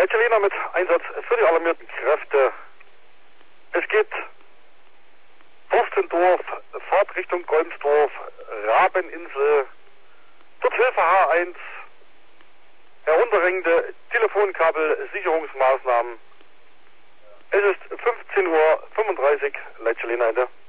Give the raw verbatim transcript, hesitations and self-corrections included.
Leitschelena mit Einsatz für die alarmierten Kräfte. Es geht Forstendorf, Fahrtrichtung Golmsdorf, Rabeninsel, dort Hilfe H eins, herunterhängende Telefonkabel, Sicherungsmaßnahmen. Es ist fünfzehn Uhr fünfunddreißig, Leitschelena Ende.